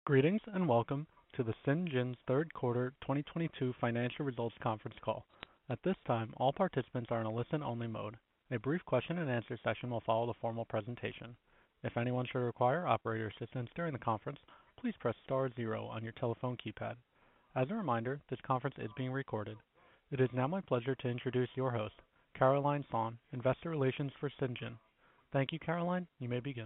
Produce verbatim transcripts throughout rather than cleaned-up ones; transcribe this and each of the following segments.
Greetings and welcome to the Cyngn's third quarter twenty twenty-two financial results conference call. At this time, all participants are in a listen-only mode. A brief question and answer session will follow the formal presentation. If anyone should require operator assistance during the conference, please press star zero on your telephone keypad. As a reminder, this conference is being recorded. It is now my pleasure to introduce your host, Caroline Son, Investor Relations for Cyngn. Thank you, Caroline. You may begin.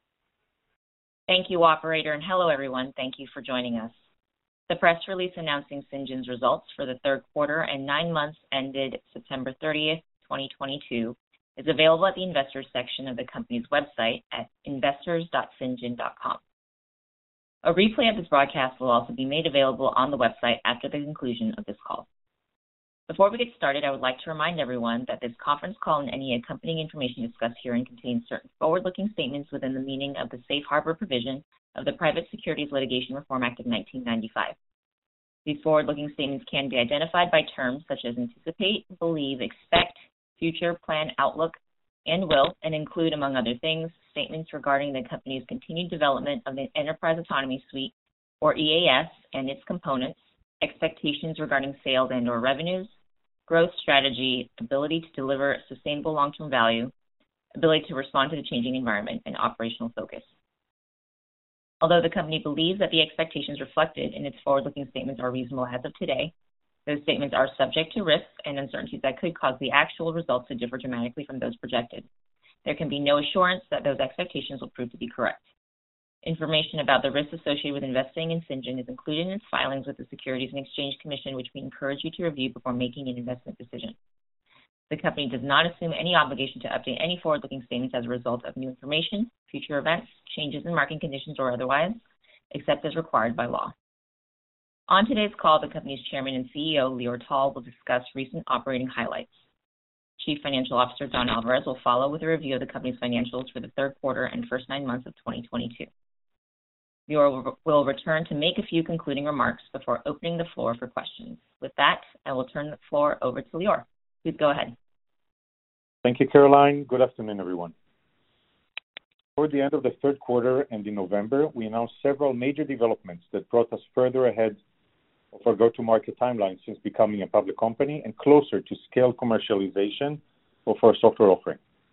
Thank you, operator, and hello, everyone. Thank you for joining us. The press release announcing Cyngn's results for the third quarter and nine months ended September thirtieth, twenty twenty-two is available at the investors section of the company's website at investors dot cyngn dot com. A replay of this broadcast will also be made available on the website after the conclusion of this call. Before we get started, I would like to remind everyone that this conference call and any accompanying information discussed herein contains certain forward-looking statements within the meaning of the Safe Harbor provision of the Private Securities Litigation Reform Act of nineteen ninety-five. These forward-looking statements can be identified by terms such as anticipate, believe, expect, future, plan, outlook, and will, and include, among other things, statements regarding the company's continued development of the Enterprise Autonomy Suite, or E A S, and its components, expectations regarding sales and or revenues, growth strategy, ability to deliver sustainable long-term value, ability to respond to the changing environment, and operational focus. Although the company believes that the expectations reflected in its forward-looking statements are reasonable as of today, those statements are subject to risks and uncertainties that could cause the actual results to differ dramatically from those projected. There can be no assurance that those expectations will prove to be correct. Information about the risks associated with investing in Cyngn is included in its filings with the Securities and Exchange Commission, which we encourage you to review before making an investment decision. The company does not assume any obligation to update any forward-looking statements as a result of new information, future events, changes in market conditions, or otherwise, except as required by law. On today's call, the company's chairman and C E O, Lior Tal, will discuss recent operating highlights. Chief Financial Officer Don Alvarez will follow with a review of the company's financials for the third quarter and first nine months of twenty twenty-two. Lior will return to make a few concluding remarks before opening the floor for questions. With that, I will turn the floor over to Lior. Please go ahead. Thank you, Caroline. Good afternoon, everyone. Toward the end of the third quarter and in November, we announced several major developments that brought us further ahead of our go-to-market timeline since becoming a public company and closer to scale commercialization of our software offering.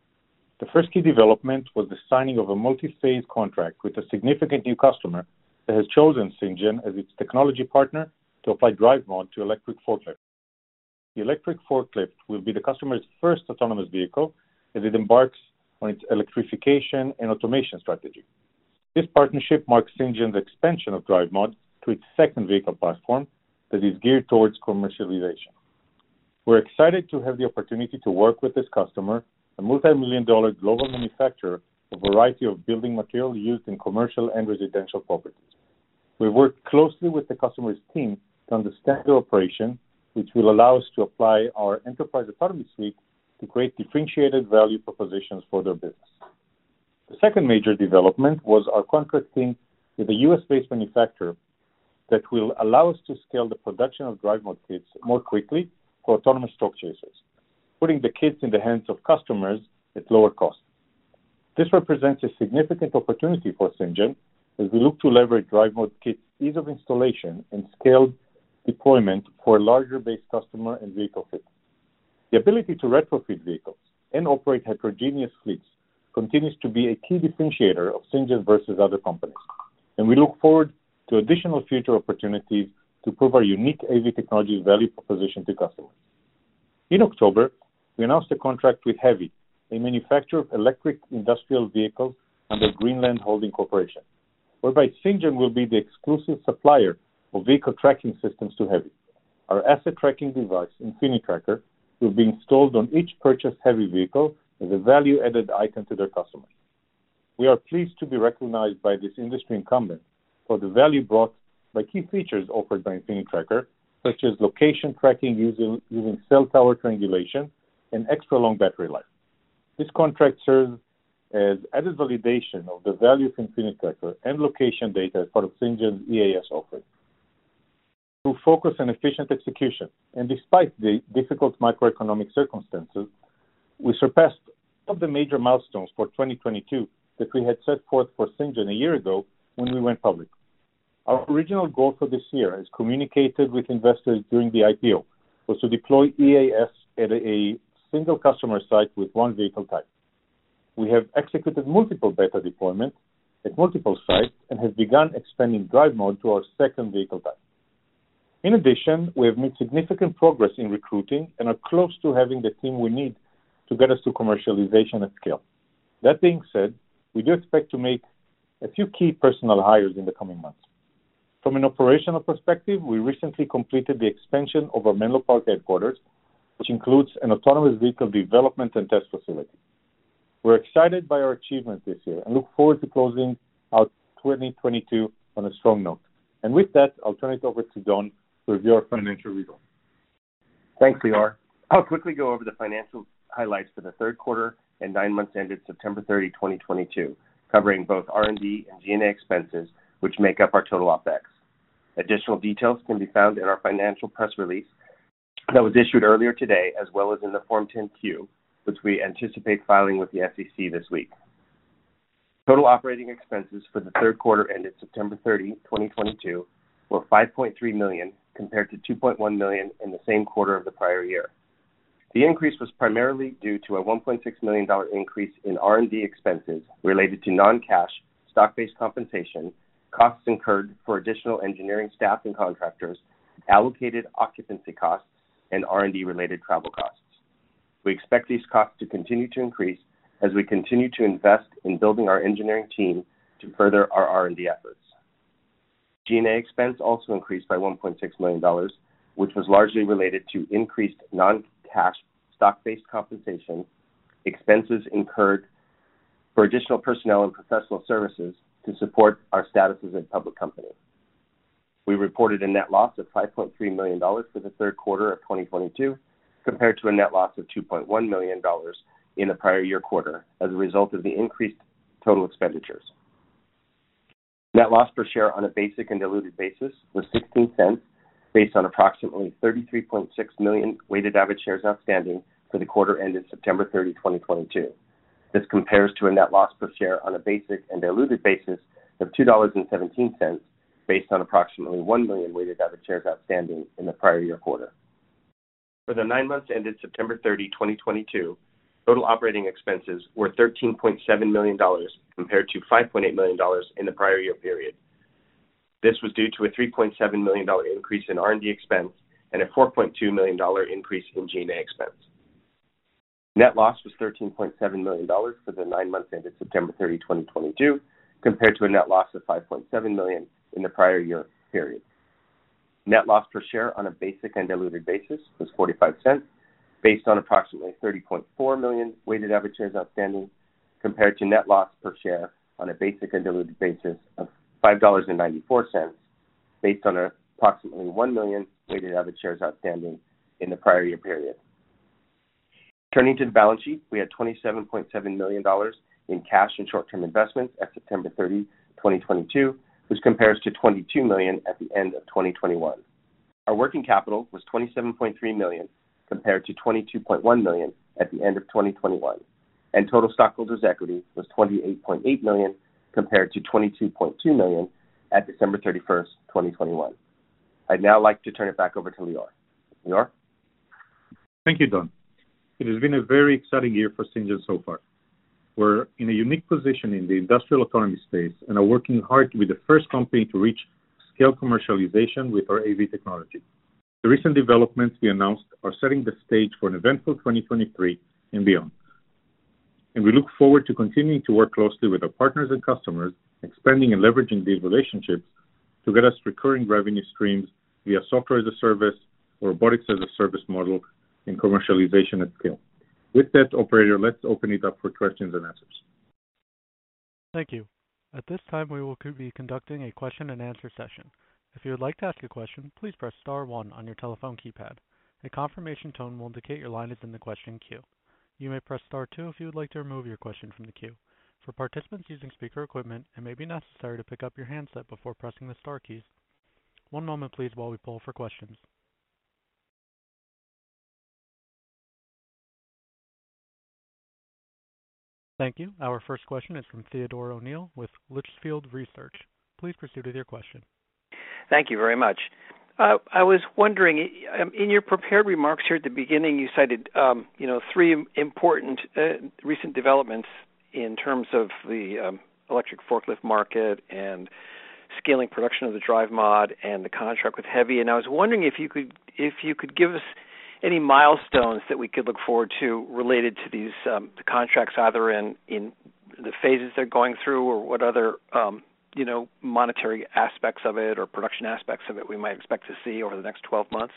The first key development was the signing of a multi-phase contract with a significant new customer that has chosen Cyngn as its technology partner to apply DriveMod to electric forklift. The electric forklift will be the customer's first autonomous vehicle as it embarks on its electrification and automation strategy. This partnership marks Cyngn's expansion of DriveMod to its second vehicle platform that is geared towards commercialization. We're excited to have the opportunity to work with this customer, a multi-million dollar global manufacturer of a variety of building materials used in commercial and residential properties. We worked closely with the customer's team to understand their operation, which will allow us to apply our Enterprise Autonomy Suite to create differentiated value propositions for their business. The second major development was our contracting with a U S-based manufacturer that will allow us to scale the production of DriveMod kits more quickly for autonomous stock chasers, putting the kits in the hands of customers at lower cost. This represents a significant opportunity for Cyngn as we look to leverage DriveMod kits' ease of installation and scaled deployment for a larger base customer and vehicle fleet. The ability to retrofit vehicles and operate heterogeneous fleets continues to be a key differentiator of Cyngn versus other companies, and we look forward to additional future opportunities to prove our unique A V technology value proposition to customers. In October, we announced a contract with HEVI, a manufacturer of electric industrial vehicles under Greenland Holding Corporation, whereby Cyngn will be the exclusive supplier of vehicle tracking systems to HEVI. Our asset tracking device, InfiniTracker, will be installed on each purchased HEVI vehicle as a value-added item to their customers. We are pleased to be recognized by this industry incumbent for the value brought by key features offered by InfiniTracker, such as location tracking using, using cell tower triangulation and extra long battery life. This contract serves as added validation of the value of InfiniTracker and location data as part of Cyngn's E A S offering. Through focus and efficient execution, and despite the difficult macroeconomic circumstances, we surpassed all of the major milestones for twenty twenty-two that we had set forth for Cyngn a year ago when we went public. Our original goal for this year, as communicated with investors during the I P O, was to deploy E A S at a single customer site with one vehicle type. We have executed multiple beta deployments at multiple sites and have begun expanding Drive Mode to our second vehicle type. In addition, we have made significant progress in recruiting and are close to having the team we need to get us to commercialization at scale. That being said, we do expect to make a few key personnel hires in the coming months. From an operational perspective, we recently completed the expansion of our Menlo Park headquarters, which includes an autonomous vehicle development and test facility. We're excited by our achievements this year and look forward to closing out twenty twenty-two on a strong note. And with that, I'll turn it over to Don to review our financial results. Thanks, Lior. I'll quickly go over the financial highlights for the third quarter and nine months ended September thirtieth, twenty twenty-two, covering both R and D and G and A expenses, which make up our total OpEx. Additional details can be found in our financial press release that was issued earlier today, as well as in the Form ten Q, which we anticipate filing with the S E C this week. Total operating expenses for the third quarter ended September thirtieth, twenty twenty-two were five point three million dollars compared to two point one million dollars in the same quarter of the prior year. The increase was primarily due to a one point six million dollars increase in R and D expenses related to non-cash stock-based compensation, costs incurred for additional engineering staff and contractors, allocated occupancy costs, and R and D related travel costs. We expect these costs to continue to increase as we continue to invest in building our engineering team to further our R and D efforts. G and A expense also increased by one point six million dollars, which was largely related to increased non-cash stock-based compensation, expenses incurred for additional personnel and professional services to support our status as a public company. We reported a net loss of five point three million dollars for the third quarter of twenty twenty-two, compared to a net loss of two point one million dollars in the prior year quarter as a result of the increased total expenditures. Net loss per share on a basic and diluted basis was sixteen cents, based on approximately thirty-three point six million weighted average shares outstanding for the quarter ended September thirtieth, twenty twenty-two. This compares to a net loss per share on a basic and diluted basis of two dollars and seventeen cents, based on approximately one million weighted average shares outstanding in the prior year quarter. For the nine months ended September thirtieth, twenty twenty-two, total operating expenses were thirteen point seven million dollars compared to five point eight million dollars in the prior year period. This was due to a three point seven million dollars increase in R and D expense and a four point two million dollars increase in G and A expense. Net loss was thirteen point seven million dollars for the nine months ended September thirtieth, twenty twenty-two, compared to a net loss of five point seven million dollars in the prior year period. Net loss per share on a basic and diluted basis was forty-five cents, based on approximately thirty point four million weighted average shares outstanding, compared to net loss per share on a basic and diluted basis of five dollars and ninety-four cents, based on approximately one million weighted average shares outstanding in the prior year period. Turning to the balance sheet, we had twenty-seven point seven million dollars in cash and short-term investments at September thirtieth, twenty twenty-two, which compares to twenty-two million dollars at the end of twenty twenty-one. Our working capital was twenty-seven point three million dollars compared to twenty-two point one million dollars at the end of twenty twenty-one, and total stockholders' equity was twenty-eight point eight million dollars compared to twenty-two point two million dollars at December thirty-first, twenty twenty-one. I'd now like to turn it back over to Lior. Lior? Thank you, Don. It has been a very exciting year for Cyngn so far. We're in a unique position in the industrial autonomy space and are working hard to be the first company to reach scale commercialization with our A V technology. The recent developments we announced are setting the stage for an eventful twenty twenty-three and beyond. And we look forward to continuing to work closely with our partners and customers, expanding and leveraging these relationships to get us recurring revenue streams via software as a service or robotics as a service model in commercialization at scale. With that, operator, let's open it up for questions and answers. Thank you. At this time, we will be conducting a question and answer session. If you would like to ask a question, please press star one on your telephone keypad. A confirmation tone will indicate your line is in the question queue. You may press star two if you would like to remove your question from the queue. For participants using speaker equipment, it may be necessary to pick up your handset before pressing the star keys. One moment, please, while we poll for questions. Thank you. Our first question is from Theodore O'Neill with Litchfield Research. Please proceed with your question. Thank you very much. Uh, I was wondering, um, in your prepared remarks here at the beginning, you cited, um, you know, three important uh, recent developments in terms of the um, electric forklift market and scaling production of the drive mod and the contract with Heavy. And I was wondering if you could, if you could give us any milestones that we could look forward to related to these um, the contracts, either in in the phases they're going through, or what other um, you know, monetary aspects of it or production aspects of it we might expect to see over the next twelve months?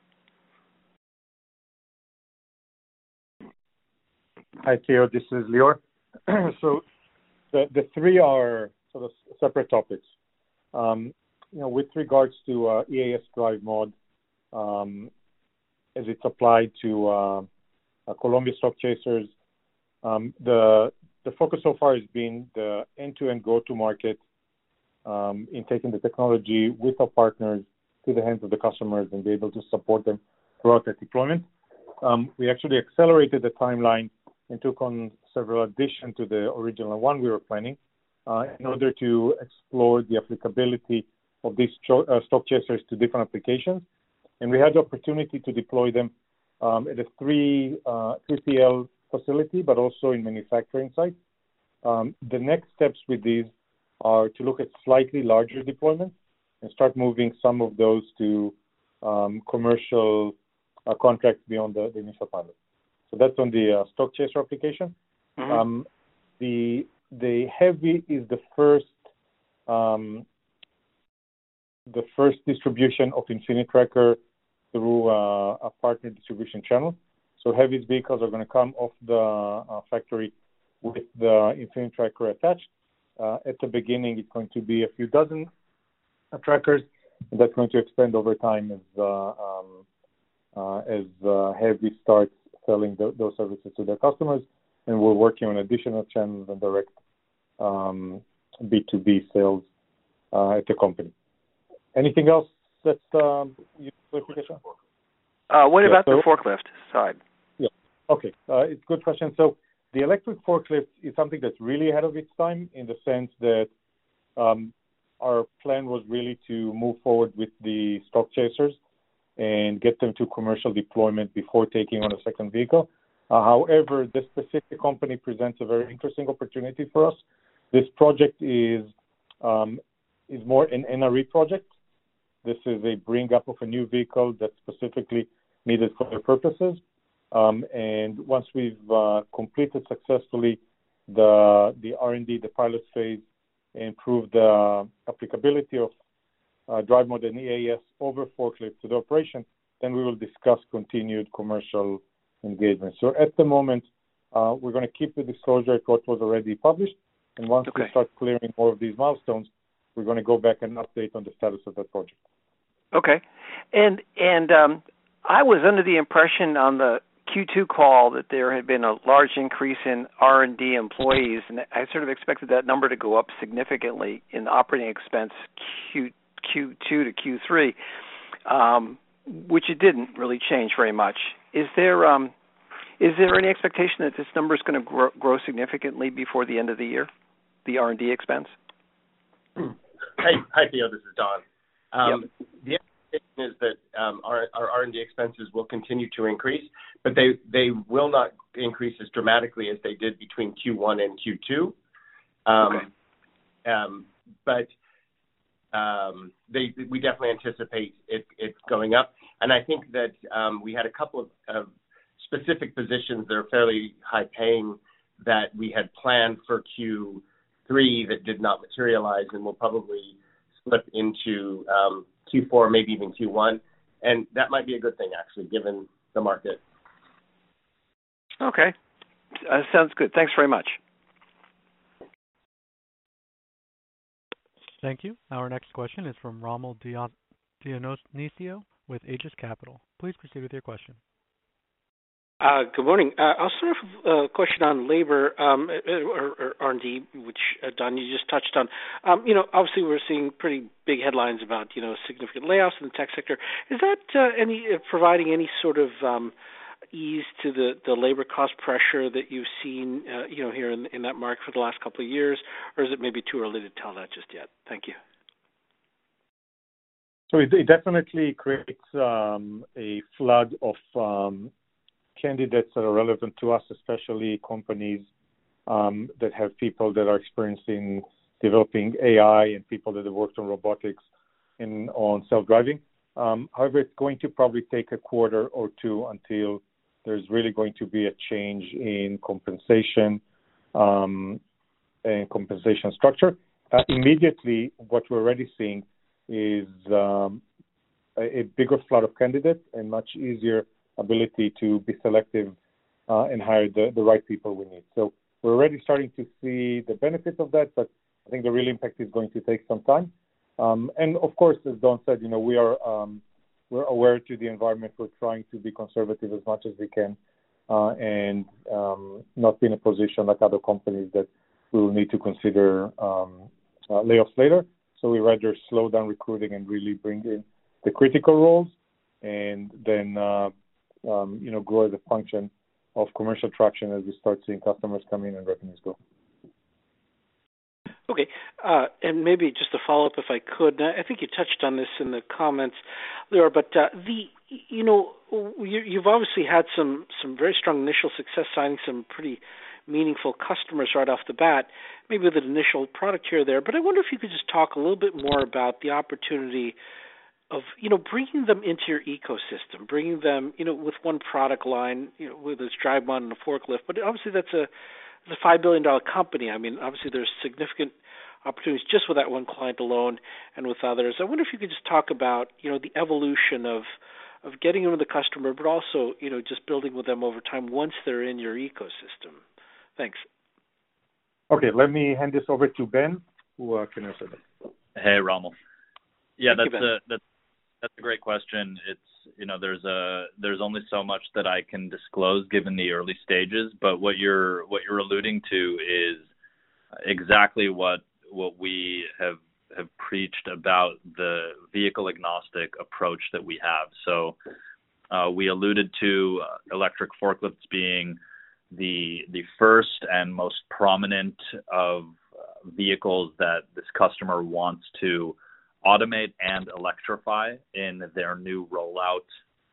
Hi, Theo. This is Lior. So the, the three are sort of separate topics. Um, you know, with regards to uh, E A S drive mod, um, as it's applied to uh, uh, Columbia Stock Chasers, um, the the focus so far has been the end-to-end go-to-market Um, in taking the technology with our partners to the hands of the customers and be able to support them throughout the deployment. Um, we actually accelerated the timeline and took on several additions to the original one we were planning uh, in order to explore the applicability of these cho- uh, stock chasers to different applications. And we had the opportunity to deploy them um, at a three, uh, three P L facility, but also in manufacturing sites. Um, the next steps with these are to look at slightly larger deployments and start moving some of those to um, commercial uh, contracts beyond the, the initial pilot. So that's on the uh, stock chaser application. Mm-hmm. Um, the the Heavy is the first um, the first distribution of InfiniTracker through uh, a partner distribution channel. So Heavy's vehicles are going to come off the uh, factory with the InfiniTracker attached. Uh, at the beginning, it's going to be a few dozen uh, trackers, and that's going to expand over time as uh, um, uh, as uh, Heavy starts selling the, those services to their customers. And we're working on additional channels and direct um, B two B sales uh, at the company. Anything else that's um, clarification? Uh, what yeah, about so, the forklift side? Yeah. Okay. Uh, it's a good question. So. The electric forklift is something that's really ahead of its time in the sense that um, our plan was really to move forward with the stock chasers and get them to commercial deployment before taking on a second vehicle. Uh, however, this specific company presents a very interesting opportunity for us. This project is um, is more an N R E project. This is a bring up of a new vehicle that's specifically needed for their purposes. Um, and once we've uh, completed successfully the the R and D, the pilot phase, and proved the applicability of uh, drive mod and E A S over forklift to the operation, then we will discuss continued commercial engagement. So at the moment, uh, we're going to keep the disclosure at what was already published, and once okay. we start clearing more of these milestones, we're going to go back and update on the status of that project. Okay, and and um, I was under the impression on the Q two call that there had been a large increase in R and D employees, and I sort of expected that number to go up significantly in the operating expense Q, Q2 to Q three, um, which it didn't really change very much. Is there um, is there any expectation that this number is going to grow, grow significantly before the end of the year, the R and D expense? Hi, hi Theo, this is Don. Um, yep. The is that um, our, our R and D expenses will continue to increase, but they, they will not increase as dramatically as they did between Q one and Q two. Um, okay. um, but um, they, we definitely anticipate it, it going up. And I think that um, we had a couple of, of specific positions that are fairly high paying that we had planned for Q three that did not materialize and will probably slip into um, Q four, maybe even Q one, and that might be a good thing, actually, given the market. Okay. Uh, sounds good. Thanks very much. Thank you. Our next question is from Rommel Dionisio with Aegis Capital. Please proceed with your question. Uh, good morning. Uh, I'll start off with a question on labor um, or, or R and D, which, uh, Don, you just touched on. Um, you know, obviously we're seeing pretty big headlines about, you know, significant layoffs in the tech sector. Is that uh, any uh, providing any sort of um, ease to the, the labor cost pressure that you've seen, uh, you know, here in, in that market for the last couple of years, or is it maybe too early to tell that just yet? Thank you. So it, it definitely creates um, a flood of um, candidates that are relevant to us, especially companies um, that have people that are experienced in developing A I and people that have worked on robotics and on self-driving. Um, however, it's going to probably take a quarter or two until there's really going to be a change in compensation um, and compensation structure. Uh, immediately, what we're already seeing is um, a, a bigger flood of candidates and much easier ability to be selective uh, and hire the, the right people we need. So we're already starting to see the benefits of that, but I think the real impact is going to take some time. Um, and of course, as Don said, you know, we are um, we're aware to the environment. We're trying to be conservative as much as we can, uh, and um, not be in a position like other companies that we will need to consider um, uh, layoffs later. So we rather slow down recruiting and really bring in the critical roles, and then uh, um, you know grow as a function of commercial traction as we start seeing customers come in and revenues grow. Okay, uh, and maybe just a follow-up if I could. I think you touched on this in the comments, Lior, but uh, the you know you, you've obviously had some some very strong initial success signing some pretty meaningful customers right off the bat, maybe with an initial product here or there. But I wonder if you could just talk a little bit more about the opportunity of you know bringing them into your ecosystem, bringing them you know with one product line, you know with its DriveMod and a forklift. But obviously that's a It's a five billion dollars company. I mean, obviously there's significant opportunities just with that one client alone and with others. I wonder if you could just talk about, you know, the evolution of of getting them to the customer, but also, you know, just building with them over time once they're in your ecosystem. Thanks. Okay, let me hand this over to Ben, who uh, can answer that. Hey, Rommel. Yeah, Thank that's you, a that's that's a great question. It's you know there's a there's only so much that I can disclose given the early stages, but what you're what you're alluding to is exactly what what we have have preached about the vehicle agnostic approach that we have. So uh, we alluded to uh, electric forklifts being the the first and most prominent of uh, vehicles that this customer wants to automate and electrify in their new rollout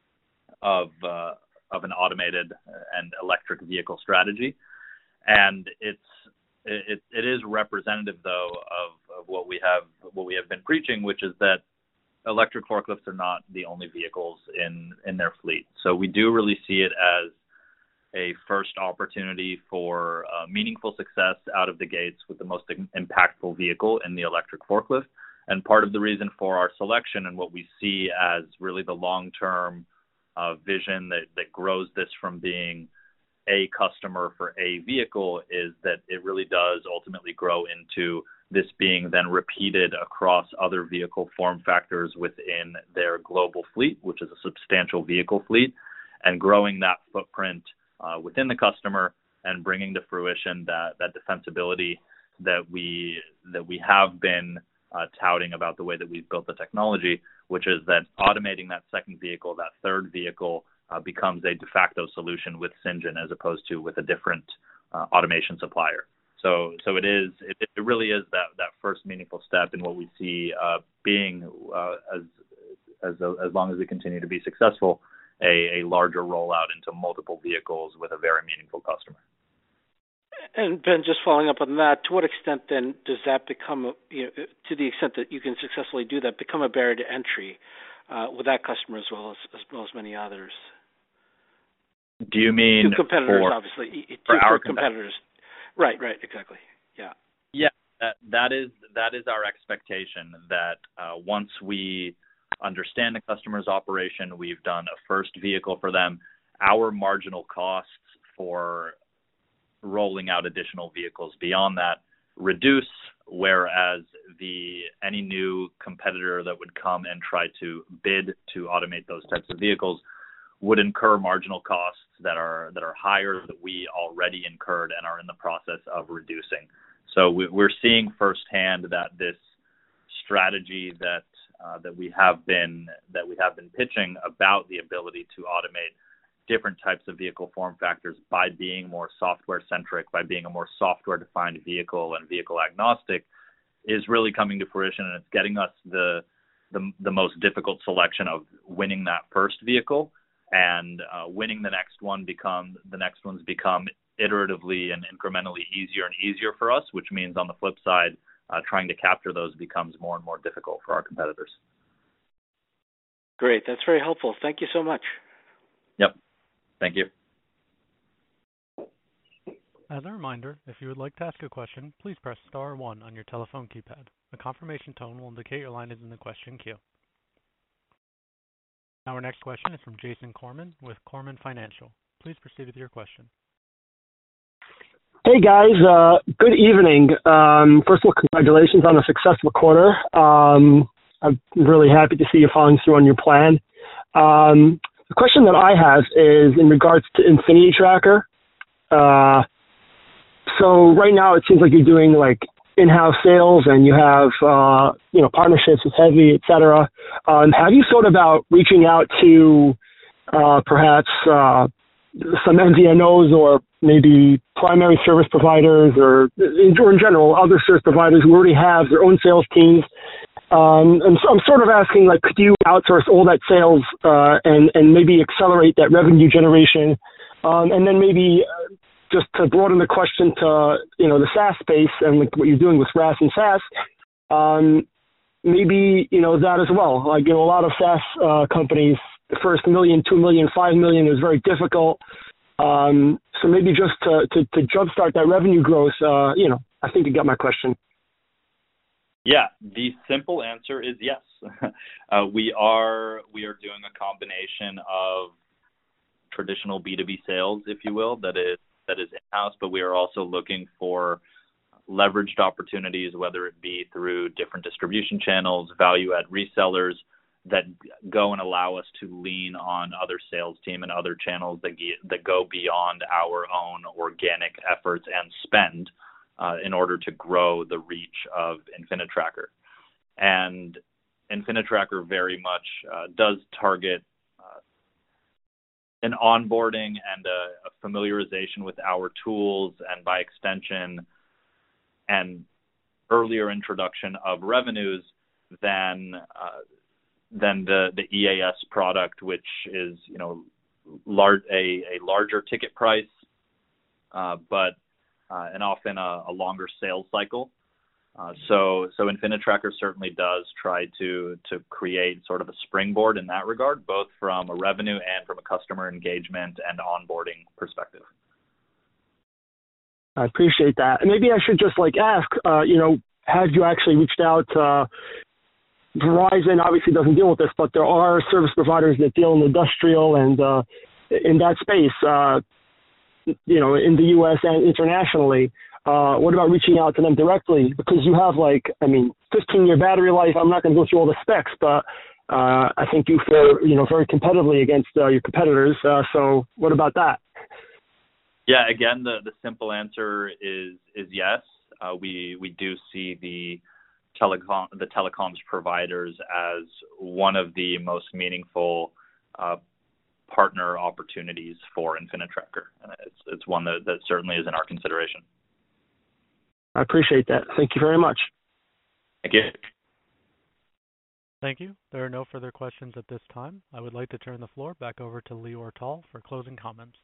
of uh, of an automated and electric vehicle strategy. And it's it, it is representative though of, of what we have what we have been preaching, which is that electric forklifts are not the only vehicles in in their fleet. So we do really see it as a first opportunity for uh, meaningful success out of the gates with the most impactful vehicle in the electric forklift. And part of the reason for our selection and what we see as really the long-term uh, vision that, that grows this from being a customer for a vehicle is that it really does ultimately grow into this being then repeated across other vehicle form factors within their global fleet, which is a substantial vehicle fleet, and growing that footprint uh, within the customer and bringing to fruition that, that defensibility that we that we have been Uh, touting about the way that we've built the technology, which is that automating that second vehicle, that third vehicle, uh, becomes a de facto solution with Cyngn as opposed to with a different uh, automation supplier. So, so it is, it, it really is that, that first meaningful step in what we see uh, being, uh, as as as long as we continue to be successful, a, a larger rollout into multiple vehicles with a very meaningful customer. And Ben, just following up on that, to what extent then does that become, you know, to the extent that you can successfully do that, become a barrier to entry uh, with that customer as well as as well as many others? Do you mean two competitors, for, obviously, for two our competitors? Right, right, exactly. Yeah. Yeah, that, that is that is our expectation. That uh, once we understand the customer's operation, we've done a first vehicle for them, our marginal costs for rolling out additional vehicles beyond that reduce, whereas the any new competitor that would come and try to bid to automate those types of vehicles would incur marginal costs that are that are higher that we already incurred and are in the process of reducing. So we, we're seeing firsthand that this strategy that uh, that we have been that we have been pitching about the ability to automate different types of vehicle form factors by being more software centric, by being a more software defined vehicle and vehicle agnostic, is really coming to fruition, and it's getting us the the the most difficult selection of winning that first vehicle, and uh, winning the next one become the next ones become iteratively and incrementally easier and easier for us, which means on the flip side, uh, trying to capture those becomes more and more difficult for our competitors. Great. That's very helpful. Thank you so much. Yep. Thank you. As a reminder, if you would like to ask a question, please press star one on your telephone keypad. A confirmation tone will indicate your line is in the question queue. Our next question is from Jason Corman with Corman Financial. Please proceed with your question. Hey guys, uh, good evening. Um, first of all, congratulations on a successful quarter. Um, I'm really happy to see you following through on your plan. Um, the question that I have is in regards to InfinityTracker. Uh, so right now it seems like you're doing like in-house sales and you have, uh, you know, partnerships with Heavy, et cetera. Um, have you thought about reaching out to uh, perhaps uh, some M V N Os or maybe primary service providers or in, or in general other service providers who already have their own sales teams? Um, and so I'm sort of asking, like, could you outsource all that sales uh, and, and maybe accelerate that revenue generation? Um, and then maybe uh, just to broaden the question to, you know, the SaaS space and like what you're doing with RaaS and SaaS, um, maybe, you know, that as well. Like, you know, a lot of SaaS uh, companies, the first million, two million, five million is very difficult. Um, so maybe just to, to, to jumpstart that revenue growth, uh, you know, I think you got my question. Yeah, the simple answer is yes. uh, we are we are doing a combination of traditional B two B sales, if you will, that is that is in-house, but we are also looking for leveraged opportunities, whether it be through different distribution channels, value-add resellers that go and allow us to lean on other sales team and other channels that get, that go beyond our own organic efforts and spend uh, in order to grow the reach of InfiniTracker. And InfiniTracker very much uh, does target uh, an onboarding and a, a familiarization with our tools, and by extension, and earlier introduction of revenues than uh, than the, the E A S product, which is, you know, large, a, a larger ticket price, uh, but uh, and often a, a longer sales cycle. Uh, so so InfiniTracker certainly does try to to create sort of a springboard in that regard, both from a revenue and from a customer engagement and onboarding perspective. I appreciate that. And maybe I should just like ask, uh, you know, have you actually reached out to uh, Verizon? Obviously doesn't deal with this, but there are service providers that deal in industrial and uh, in that space, uh, you know, in the U S and internationally. Uh, what about reaching out to them directly? Because you have like, I mean, fifteen year battery life. I'm not going to go through all the specs, but uh, I think you fare, you know, very competitively against uh, your competitors. Uh, so what about that? Yeah, again, the, the simple answer is is yes. Uh, we we do see the telecom the telecoms providers as one of the most meaningful uh, partner opportunities for InfiniTracker, and it's it's one that, that certainly is in our consideration. I appreciate that. Thank you very much. Thank you. Thank you. There are no further questions at this time. I would like to turn the floor back over to Lior Tal for closing comments.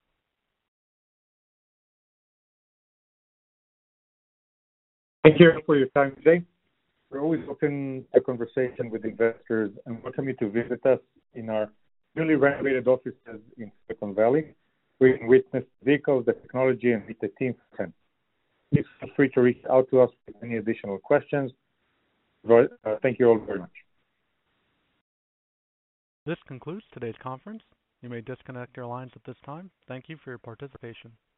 Thank you for your time today. We're always open to conversation with investors and welcome you to visit us in our newly renovated offices in Silicon Valley. We can witness vehicles, the technology, and meet the team. Please feel free to reach out to us with any additional questions. Uh, thank you all very much. This concludes today's conference. You may disconnect your lines at this time. Thank you for your participation.